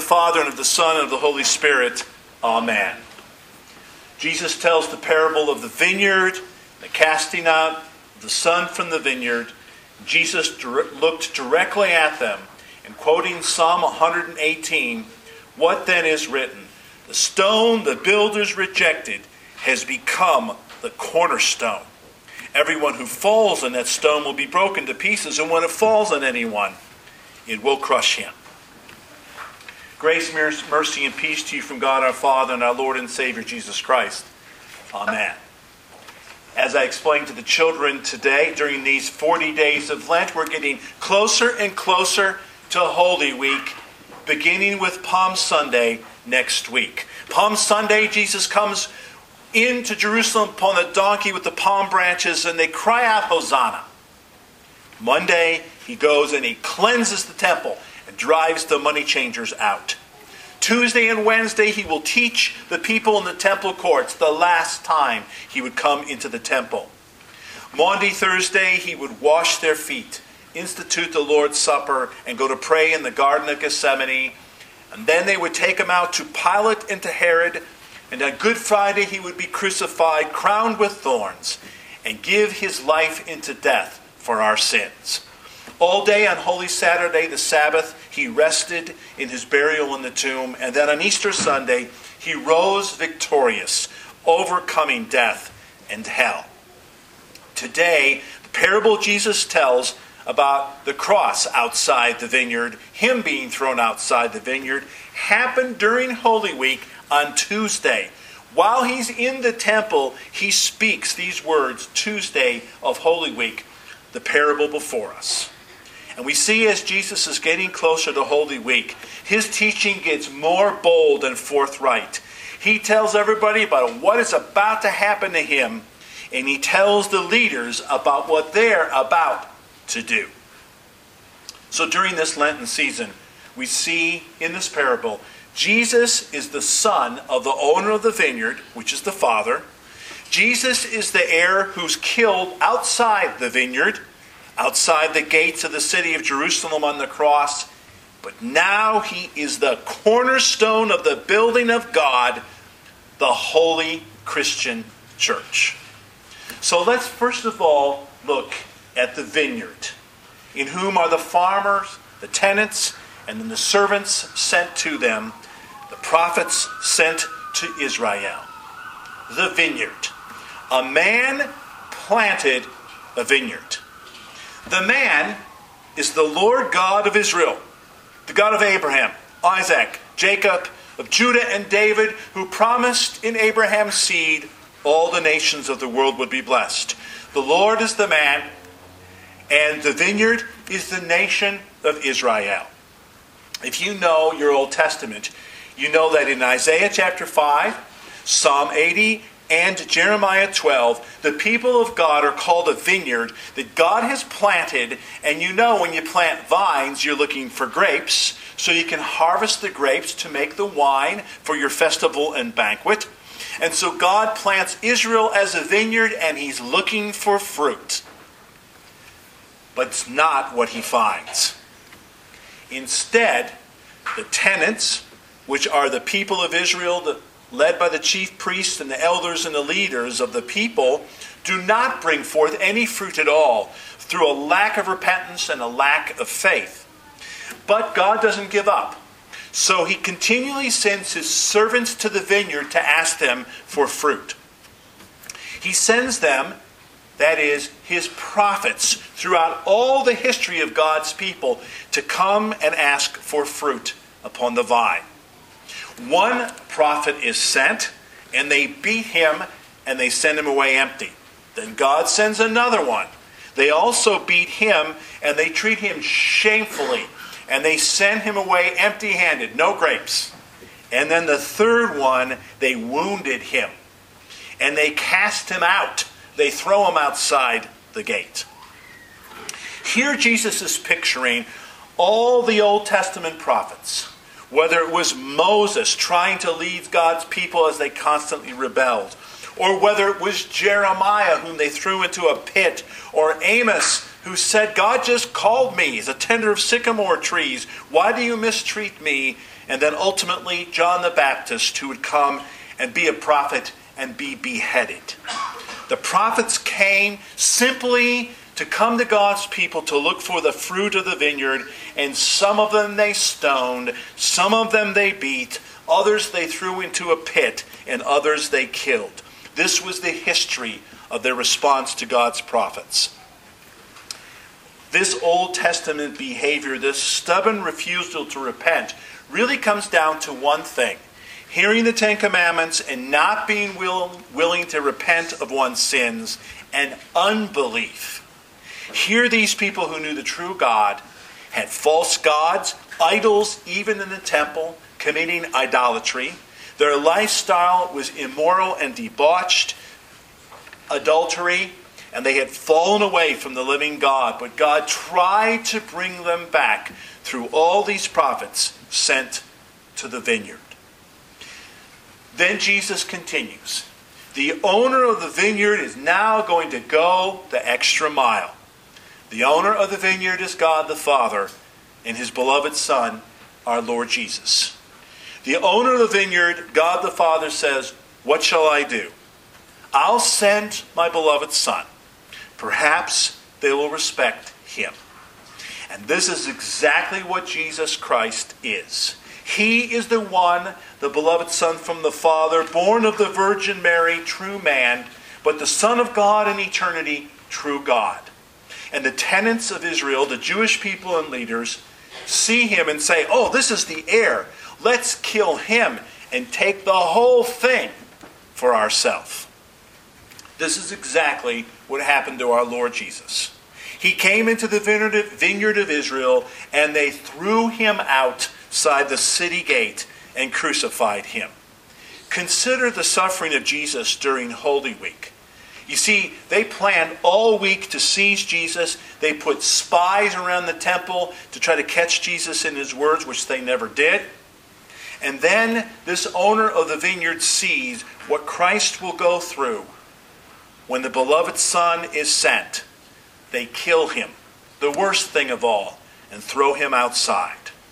Father, and of the Son, and of the Holy Spirit. Amen. Jesus tells the parable of the vineyard, the casting out of the son from the vineyard. Jesus looked directly at them, and quoting Psalm 118, "What then is written? The stone the builders rejected has become the cornerstone. Everyone who falls on that stone will be broken to pieces, and when it falls on anyone, it will crush him." Grace, mercy, and peace to you from God our Father and our Lord and Savior Jesus Christ. Amen. As I explained to the children today, during these 40 days of Lent, we're getting closer and closer to Holy Week, beginning with Palm Sunday next week. Palm Sunday, Jesus comes into Jerusalem upon a donkey with the palm branches, and they cry out, "Hosanna." Monday, he goes and he cleanses the temple and drives the money changers out. Tuesday and Wednesday, he will teach the people in the temple courts, the last time he would come into the temple. Maundy Thursday, he would wash their feet, institute the Lord's Supper, and go to pray in the Garden of Gethsemane. And then they would take him out to Pilate and to Herod. And on Good Friday, he would be crucified, crowned with thorns, and give his life into death for our sins. All day on Holy Saturday, the Sabbath, he rested in his burial in the tomb. And then on Easter Sunday, he rose victorious, overcoming death and hell. Today, the parable Jesus tells about the cross outside the vineyard, him being thrown outside the vineyard, happened during Holy Week on Tuesday. While he's in the temple, he speaks these words, Tuesday of Holy Week, the parable before us. And we see as Jesus is getting closer to Holy Week, his teaching gets more bold and forthright. He tells everybody about what is about to happen to him, and he tells the leaders about what they're about to do. So during this Lenten season, we see in this parable, Jesus is the son of the owner of the vineyard, which is the Father. Jesus is the heir who's killed outside the vineyard, outside the gates of the city of Jerusalem on the cross. But now he is the cornerstone of the building of God, the holy Christian church. So let's first of all look at the vineyard, in whom are the farmers, the tenants, and then the servants sent to them, the prophets sent to Israel. The vineyard. A man planted a vineyard. The man is the Lord God of Israel, the God of Abraham, Isaac, Jacob, of Judah and David, who promised in Abraham's seed all the nations of the world would be blessed. The Lord is the man, and the vineyard is the nation of Israel. If you know your Old Testament, you know that in Isaiah chapter 5, Psalm 80, and Jeremiah 12, the people of God are called a vineyard that God has planted. And you know when you plant vines, you're looking for grapes, so you can harvest the grapes to make the wine for your festival and banquet. And so God plants Israel as a vineyard, and he's looking for fruit. But it's not what he finds. Instead, the tenants, which are the people of Israel, led by the chief priests and the elders and the leaders of the people, do not bring forth any fruit at all through a lack of repentance and a lack of faith. But God doesn't give up. So he continually sends his servants to the vineyard to ask them for fruit. He sends them, that is, his prophets, throughout all the history of God's people to come and ask for fruit upon the vine. One prophet is sent, and they beat him, and they send him away empty. Then God sends another one. They also beat him, and they treat him shamefully, and they send him away empty-handed, no grapes. And then the third one, they wounded him, and they cast him out. They throw him outside the gate. Here Jesus is picturing all the Old Testament prophets, whether it was Moses trying to lead God's people as they constantly rebelled, or whether it was Jeremiah whom they threw into a pit, or Amos who said, God just called me as a tender of sycamore trees. Why do you mistreat me? And then ultimately John the Baptist, who would come and be a prophet and be beheaded. The prophets came simply to come to God's people to look for the fruit of the vineyard, and some of them they stoned, some of them they beat, others they threw into a pit, and others they killed. This was the history of their response to God's prophets. This Old Testament behavior, this stubborn refusal to repent, really comes down to one thing: hearing the Ten Commandments and not being willing to repent of one's sins, and unbelief. Here these people who knew the true God had false gods, idols even in the temple, committing idolatry. Their lifestyle was immoral and debauched, adultery, and they had fallen away from the living God. But God tried to bring them back through all these prophets sent to the vineyard. Then Jesus continues. The owner of the vineyard is now going to go the extra mile. The owner of the vineyard is God the Father and his beloved Son, our Lord Jesus. The owner of the vineyard, God the Father, says, what shall I do? I'll send my beloved Son. Perhaps they will respect him. And this is exactly what Jesus Christ is. He is the one, the beloved Son from the Father, born of the Virgin Mary, true man, but the Son of God in eternity, true God. And the tenants of Israel, the Jewish people and leaders, see him and say, oh, this is the heir. Let's kill him and take the whole thing for ourselves. This is exactly what happened to our Lord Jesus. He came into the vineyard of Israel, and they threw him outside the city gate and crucified him. Consider the suffering of Jesus during Holy Week. You see, they planned all week to seize Jesus. They put spies around the temple to try to catch Jesus in his words, which they never did. And then this owner of the vineyard sees what Christ will go through when the beloved Son is sent. They kill him, the worst thing of all, and throw him outside.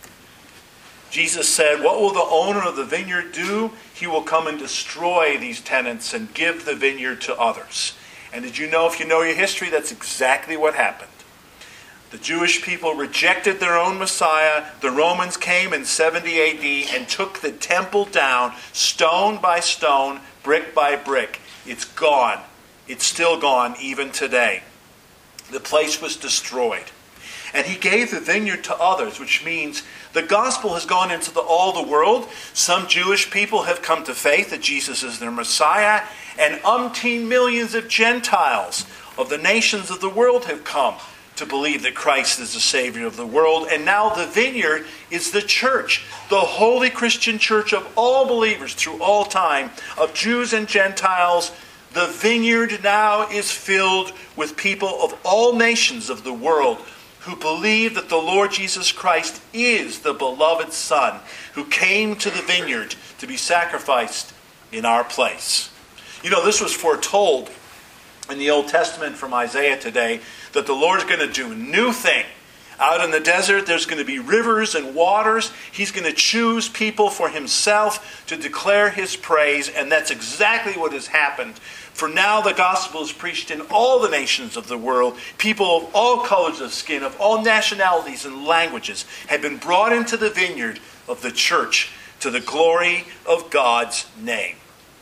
Jesus said, what will the owner of the vineyard do? He will come and destroy these tenants and give the vineyard to others. And did you know, if you know your history, that's exactly what happened. The Jewish people rejected their own Messiah. The Romans came in 70 AD and took the temple down, stone by stone, brick by brick. It's gone. It's still gone even today. The place was destroyed. And he gave the vineyard to others, which means the gospel has gone into all the world. Some Jewish people have come to faith that Jesus is their Messiah, and umpteen millions of Gentiles of the nations of the world have come to believe that Christ is the Savior of the world. And now the vineyard is the church, the holy Christian church of all believers through all time, of Jews and Gentiles. The vineyard now is filled with people of all nations of the world who believe that the Lord Jesus Christ is the beloved Son who came to the vineyard to be sacrificed in our place. You know, this was foretold in the Old Testament from Isaiah today, that the Lord's going to do a new thing. Out in the desert, there's going to be rivers and waters. He's going to choose people for himself to declare his praise, and that's exactly what has happened. For now the gospel is preached in all the nations of the world. People of all colors of skin, of all nationalities and languages have been brought into the vineyard of the church to the glory of God's name.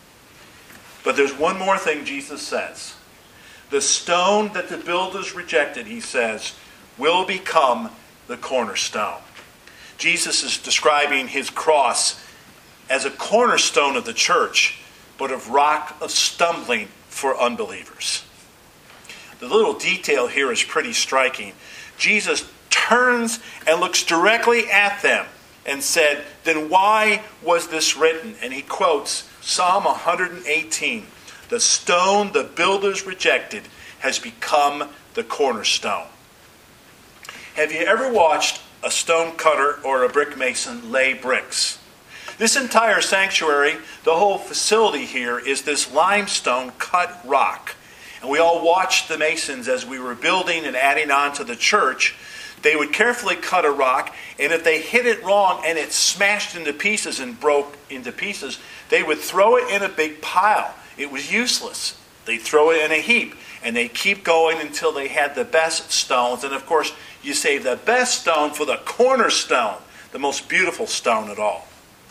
But there's one more thing Jesus says. The stone that the builders rejected, he says, will become the cornerstone. Jesus is describing his cross as a cornerstone of the church, but of rock of stumbling for unbelievers. The little detail here is pretty striking. Jesus turns and looks directly at them and said, then why was this written? And he quotes Psalm 118. The stone the builders rejected has become the cornerstone. Have you ever watched a stone cutter or a brick mason lay bricks? This entire sanctuary, the whole facility here, is this limestone cut rock. And we all watched the masons as we were building and adding on to the church. They would carefully cut a rock, and if they hit it wrong and it smashed into pieces and broke into pieces, they would throw it in a big pile. It was useless. They'd throw it in a heap, and they'd keep going until they had the best stones. And of course, you save the best stone for the cornerstone, the most beautiful stone at all.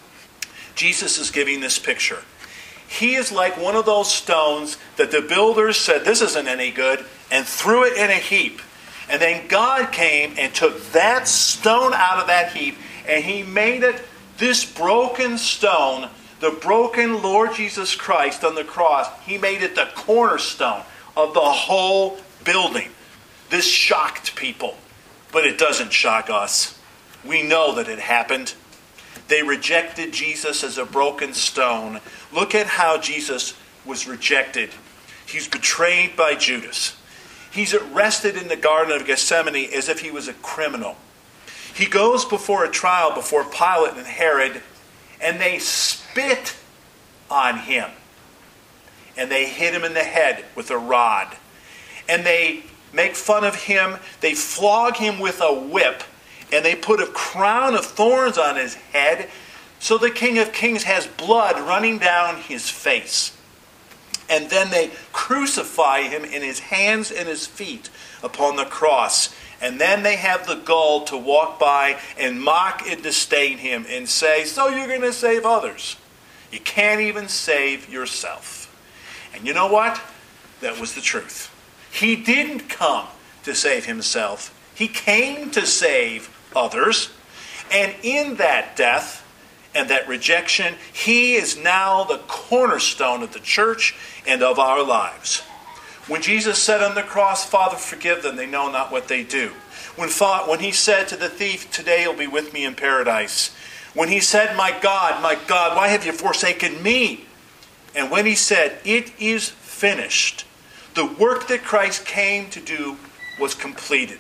Jesus is giving this picture. He is like one of those stones that the builders said, this isn't any good, and threw it in a heap. And then God came and took that stone out of that heap, and He made it this broken stone, the broken Lord Jesus Christ on the cross. He made it the cornerstone of the whole building. This shocked people, but it doesn't shock us. We know that it happened. They rejected Jesus as a broken stone. Look at how Jesus was rejected. He's betrayed by Judas. He's arrested in the Garden of Gethsemane as if he was a criminal. He goes before a trial before Pilate and Herod, and they spit on him. And they hit him in the head with a rod. And they make fun of him. They flog him with a whip. And they put a crown of thorns on his head, so the King of Kings has blood running down his face. And then they crucify him in his hands and his feet upon the cross. And then they have the gall to walk by and mock and disdain him and say, so you're going to save others. You can't even save yourself. And you know what? That was the truth. He didn't come to save himself. He came to save others. And in that death and that rejection, He is now the cornerstone of the church and of our lives. When Jesus said on the cross, Father, forgive them, they know not what they do. When He said to the thief, today you'll be with me in paradise. When He said, my God, why have you forsaken me? And when He said, it is finished, the work that Christ came to do was completed.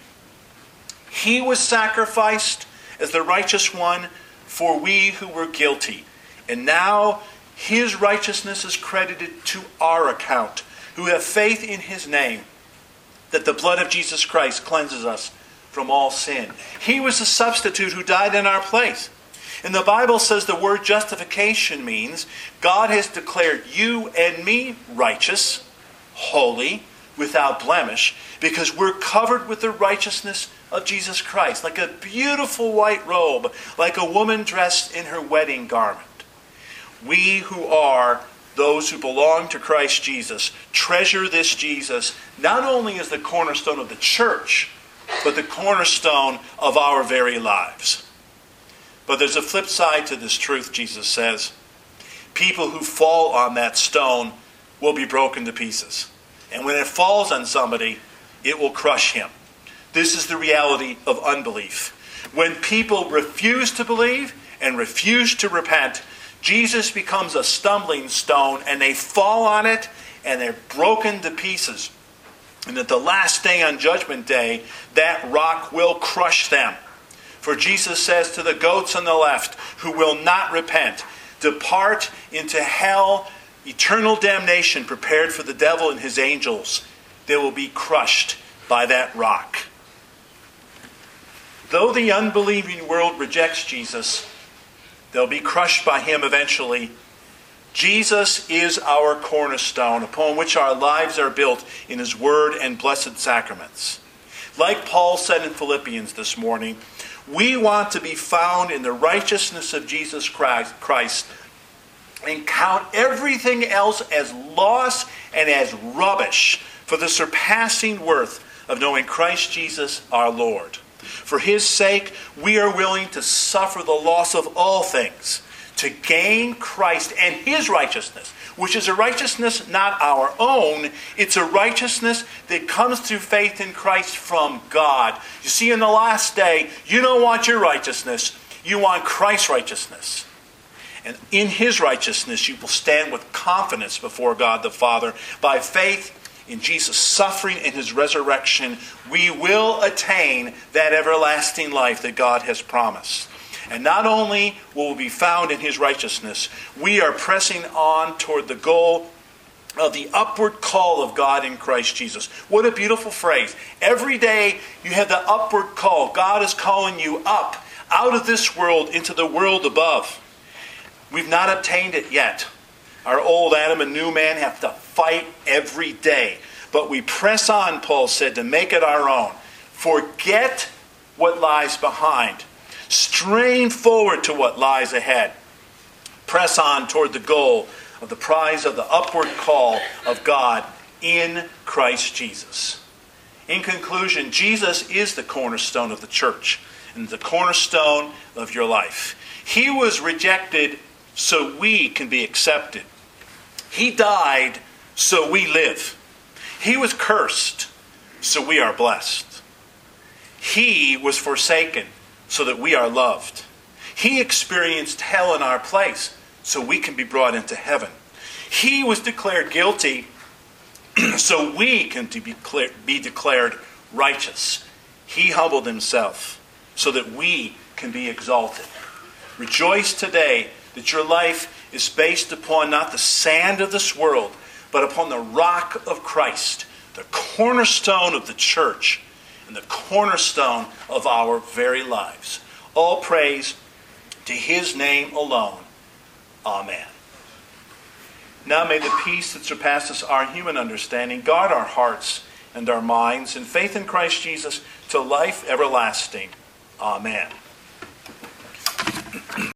He was sacrificed as the righteous one for we who were guilty. And now His righteousness is credited to our account, who have faith in His name, that the blood of Jesus Christ cleanses us from all sin. He was the substitute who died in our place. And the Bible says the word justification means God has declared you and me righteous, holy, without blemish, because we're covered with the righteousness of Jesus Christ, like a beautiful white robe, like a woman dressed in her wedding garment. We who are those who belong to Christ Jesus treasure this Jesus not only as the cornerstone of the church, but the cornerstone of our very lives. But there's a flip side to this truth, Jesus says. People who fall on that stone will be broken to pieces. And when it falls on somebody, it will crush him. This is the reality of unbelief. When people refuse to believe and refuse to repent, Jesus becomes a stumbling stone, and they fall on it, and they're broken to pieces. And at the last day on Judgment Day, that rock will crush them. For Jesus says to the goats on the left, who will not repent, depart into hell, eternal damnation prepared for the devil and his angels. They will be crushed by that rock. Though the unbelieving world rejects Jesus, they'll be crushed by Him eventually. Jesus is our cornerstone upon which our lives are built in His Word and blessed sacraments. Like Paul said in Philippians this morning, we want to be found in the righteousness of Jesus Christ and count everything else as loss and as rubbish for the surpassing worth of knowing Christ Jesus our Lord. For His sake, we are willing to suffer the loss of all things to gain Christ and His righteousness, which is a righteousness not our own. It's a righteousness that comes through faith in Christ from God. You see, in the last day, you don't want your righteousness. You want Christ's righteousness. And in His righteousness, you will stand with confidence before God the Father. By faith in Jesus' suffering and His resurrection, we will attain that everlasting life that God has promised. And not only will we be found in His righteousness, we are pressing on toward the goal of the upward call of God in Christ Jesus. What a beautiful phrase. Every day you have the upward call. God is calling you up, out of this world into the world above. We've not obtained it yet. Our old Adam and new man have to fight every day. But we press on, Paul said, to make it our own. Forget what lies behind. Strain forward to what lies ahead. Press on toward the goal of the prize of the upward call of God in Christ Jesus. In conclusion, Jesus is the cornerstone of the church and the cornerstone of your life. He was rejected so we can be accepted. He died so we live. He was cursed so we are blessed. He was forsaken so that we are loved. He experienced hell in our place so we can be brought into heaven. He was declared guilty so we can be declared righteous. He humbled himself so that we can be exalted. Rejoice today that your life is based upon not the sand of this world, but upon the rock of Christ, the cornerstone of the church and the cornerstone of our very lives. All praise to his name alone. Amen. Now may the peace that surpasses our human understanding guard our hearts and our minds in faith in Christ Jesus to life everlasting. Amen.